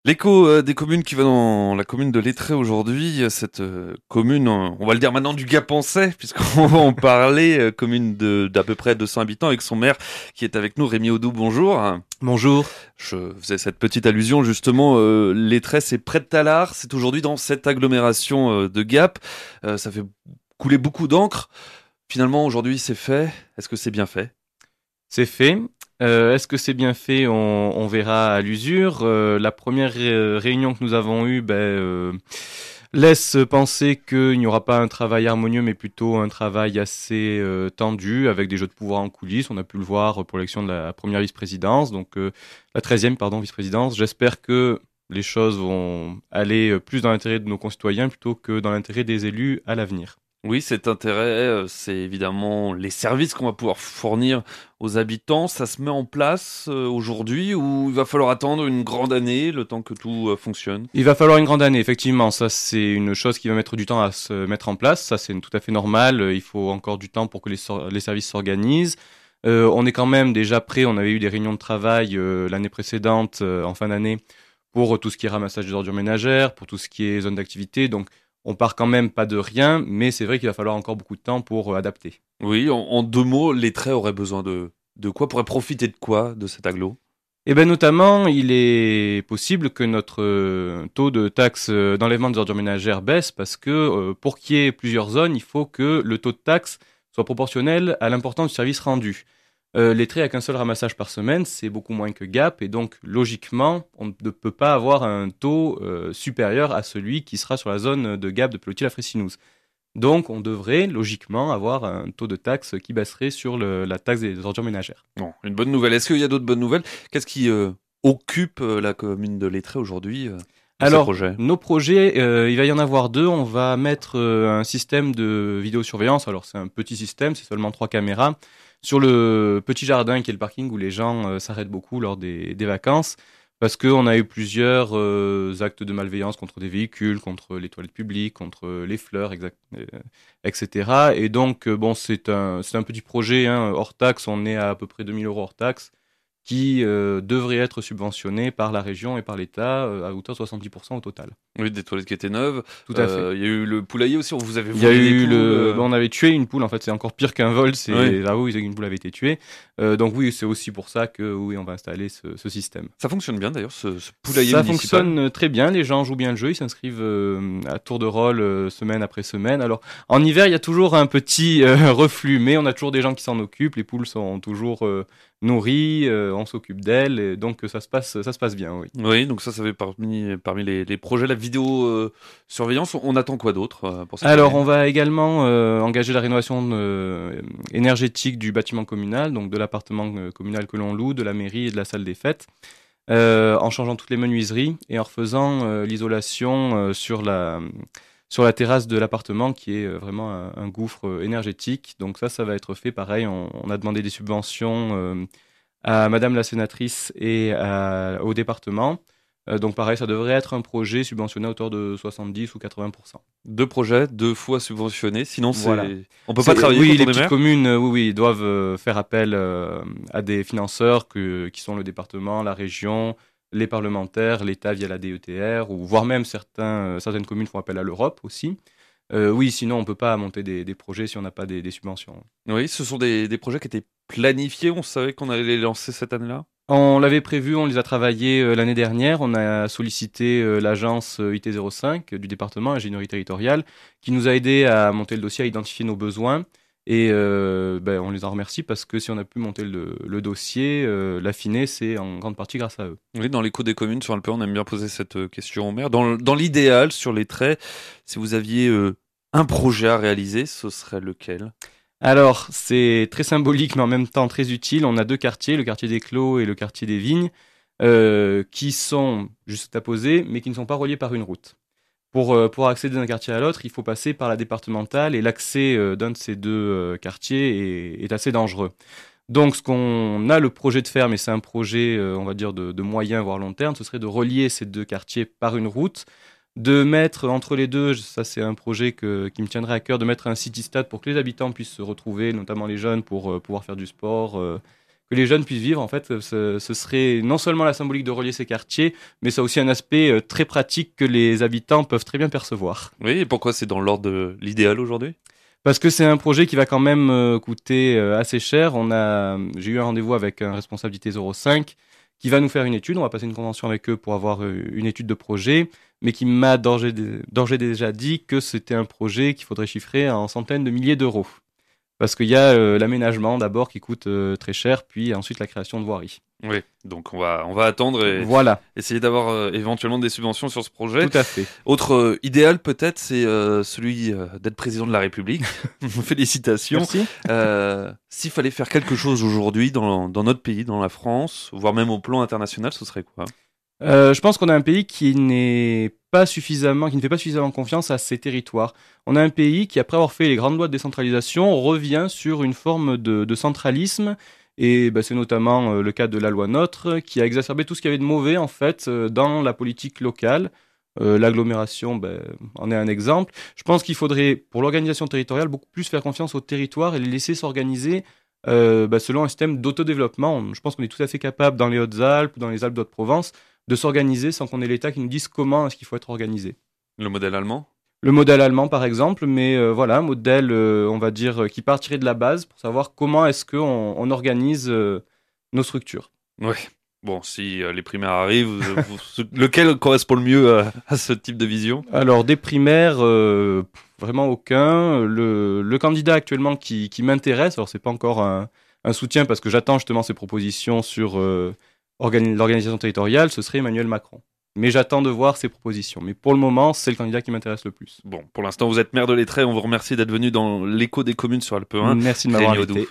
L'écho des communes qui va dans la commune de Lettré aujourd'hui, cette commune, on va le dire maintenant du Gap-en-Sey, puisqu'on va en parler, commune d'à peu près 200 habitants avec son maire qui est avec nous, Rémi Audou, bonjour. Bonjour. Je faisais cette petite allusion justement, Lettré c'est près de Tallard, c'est aujourd'hui dans cette agglomération de Gap. Ça fait couler beaucoup d'encre. Finalement aujourd'hui c'est fait, est-ce que c'est bien fait? C'est fait. Est-ce que c'est bien fait? On verra à l'usure. La première réunion que nous avons eue laisse penser qu'il n'y aura pas un travail harmonieux, mais plutôt un travail assez tendu, avec des jeux de pouvoir en coulisses. On a pu le voir pour l'élection de la première vice-présidence, donc la 13e, pardon, vice-présidence. J'espère que les choses vont aller plus dans l'intérêt de nos concitoyens plutôt que dans l'intérêt des élus à l'avenir. Oui, cet intérêt, c'est évidemment les services qu'on va pouvoir fournir aux habitants. Ça se met en place aujourd'hui ou il va falloir attendre une grande année, le temps que tout fonctionne? Il va falloir une grande année, effectivement. Ça, c'est une chose qui va mettre du temps à se mettre en place. Ça, c'est tout à fait normal. Il faut encore du temps pour que les services s'organisent. On est quand même déjà prêt. On avait eu des réunions de travail l'année précédente, en fin d'année, pour tout ce qui est ramassage des ordures ménagères, pour tout ce qui est zone d'activité. Donc, on part quand même pas de rien, mais c'est vrai qu'il va falloir encore beaucoup de temps pour adapter. Oui, en deux mots, les traits auraient besoin de quoi? Pourraient profiter de quoi de cet aglo? Et bien notamment, il est possible que notre taux de taxe d'enlèvement des ordures ménagères baisse parce que pour qu'il y ait plusieurs zones, il faut que le taux de taxe soit proportionnel à l'importance du service rendu. Les traits avec un seul ramassage par semaine, c'est beaucoup moins que Gap et donc logiquement, on ne peut pas avoir un taux supérieur à celui qui sera sur la zone de Gap de Pelotil à Fressinouse. Donc on devrait logiquement avoir un taux de taxe qui baisserait sur la taxe des ordures ménagères. Bon, une bonne nouvelle. Est-ce qu'il y a d'autres bonnes nouvelles? Qu'est-ce qui occupe la commune de Lettré aujourd'hui dans ces Alors, projets? nos projets, il va y en avoir deux. On va mettre un système de vidéosurveillance. Alors, c'est un petit système, c'est seulement 3 caméras. Sur le petit jardin qui est le parking où les gens s'arrêtent beaucoup lors des vacances. Parce qu'on a eu plusieurs actes de malveillance contre des véhicules, contre les toilettes publiques, contre les fleurs, etc. Et donc, bon, c'est un petit projet hein, hors taxe. On est à peu près 2 000 € hors taxe qui devrait être subventionné par la région et par l'État à hauteur de 70% au total. Oui, des toilettes qui étaient neuves. Tout à fait. Il y a eu le poulailler aussi. Vous avez Il y a volé des eu poules. on avait tué une poule, en fait, c'est encore pire qu'un vol, Oui. c'est là où une poule avait été tuée. Donc oui, c'est aussi pour ça que oui, on va installer ce système. Ça fonctionne bien d'ailleurs, ce poulailler Ça municipal. fonctionne très bien, les gens jouent bien le jeu, ils s'inscrivent à tour de rôle semaine après semaine. Alors en hiver, il y a toujours un petit reflux, mais on a toujours des gens qui s'en occupent, les poules sont toujours nourries, on s'occupe d'elles, et donc ça se passe bien, oui. Oui, donc ça fait parmi les projets, la vidéo surveillance. On attend quoi d'autre pour cette Alors, année? on va également engager la rénovation énergétique du bâtiment communal, donc de l'appartement communal que l'on loue, de la mairie et de la salle des fêtes, en changeant toutes les menuiseries et en refaisant l'isolation sur la terrasse de l'appartement qui est vraiment un gouffre énergétique. Donc ça va être fait. Pareil, on a demandé des subventions à Madame la sénatrice et au département. Donc pareil, ça devrait être un projet subventionné à hauteur de 70 ou 80%. Deux projets, deux fois subventionnés. Sinon, Voilà. on peut pas travailler Oui, quand les on est petites maire. communes, oui, oui, ils doivent faire appel à des financeurs qui sont le département, la région, les parlementaires, l'État via la DETR, ou voire même certaines communes font appel à l'Europe aussi. Oui, sinon on peut pas monter des projets si on n'a pas des subventions. Oui, ce sont des projets qui étaient planifiés. On savait qu'on allait les lancer cette année-là. On l'avait prévu, on les a travaillés l'année dernière. On a sollicité l'agence IT05 du département, ingénierie territoriale, qui nous a aidé à monter le dossier, à identifier nos besoins. Et on les en remercie parce que si on a pu monter le dossier, l'affiner, c'est en grande partie grâce à eux. Oui, dans l'écho des communes sur Alpes, on aime bien poser cette question au maire. Dans l'idéal, sur les traits, si vous aviez un projet à réaliser, ce serait lequel? Alors, c'est très symbolique, mais en même temps très utile. On a deux quartiers, le quartier des Clos et le quartier des Vignes, qui sont juste à poser, mais qui ne sont pas reliés par une route. Pour accéder d'un quartier à l'autre, il faut passer par la départementale et l'accès d'un de ces deux quartiers est assez dangereux. Donc, ce qu'on a le projet de faire, mais c'est un projet, on va dire, de moyen voire long terme, ce serait de relier ces deux quartiers par une route, de mettre entre les deux, ça c'est un projet qui me tiendrait à cœur, de mettre un city-stade pour que les habitants puissent se retrouver, notamment les jeunes, pour pouvoir faire du sport, que les jeunes puissent vivre, en fait, ce serait non seulement la symbolique de relier ces quartiers, mais ça a aussi un aspect très pratique que les habitants peuvent très bien percevoir. Oui, et pourquoi c'est dans l'ordre de l'idéal aujourd'hui? Parce que c'est un projet qui va quand même coûter assez cher. J'ai eu un rendez-vous avec un responsable d'IT 05 qui va nous faire une étude. On va passer une convention avec eux pour avoir une étude de projet, mais qui m'a d'ores et déjà dit que c'était un projet qu'il faudrait chiffrer en centaines de milliers d'euros. Parce qu'il y a l'aménagement d'abord qui coûte très cher, puis ensuite la création de voiries. Oui, donc on va attendre et Voilà, essayer d'avoir éventuellement des subventions sur ce projet. tout à fait. Autre idéal peut-être, c'est celui d'être président de la République. Félicitations. Merci. S'il fallait faire quelque chose aujourd'hui dans notre pays, dans la France, voire même au plan international, ce serait quoi? Je pense qu'on a un pays qui ne fait pas suffisamment confiance à ses territoires. On a un pays qui, après avoir fait les grandes lois de décentralisation, revient sur une forme de centralisme. Et c'est notamment le cas de la loi NOTRe, qui a exacerbé tout ce qu'il y avait de mauvais, en fait, dans la politique locale. L'agglomération en est un exemple. Je pense qu'il faudrait, pour l'organisation territoriale, beaucoup plus faire confiance aux territoires et les laisser s'organiser selon un système d'autodéveloppement. Je pense qu'on est tout à fait capable, dans les Hautes-Alpes, dans les Alpes d'Haute-Provence, de s'organiser sans qu'on ait l'État qui nous dise comment est-ce qu'il faut être organisé. Le modèle allemand? Le modèle allemand, par exemple, mais voilà, un modèle, on va dire, qui partirait de la base pour savoir comment est-ce qu'on organise nos structures. Oui. Bon, si les primaires arrivent, lequel correspond le mieux à ce type de vision? Alors, des primaires, vraiment aucun. Le candidat actuellement qui m'intéresse, alors c'est pas encore un soutien parce que j'attends justement ses propositions sur l'organisation territoriale, ce serait Emmanuel Macron. Mais j'attends de voir ses propositions. Mais pour le moment, c'est le candidat qui m'intéresse le plus. Bon, pour l'instant, vous êtes maire de Lettré. On vous remercie d'être venu dans l'écho des communes sur Alpe 1. Merci de m'avoir Rémi invité. Audou.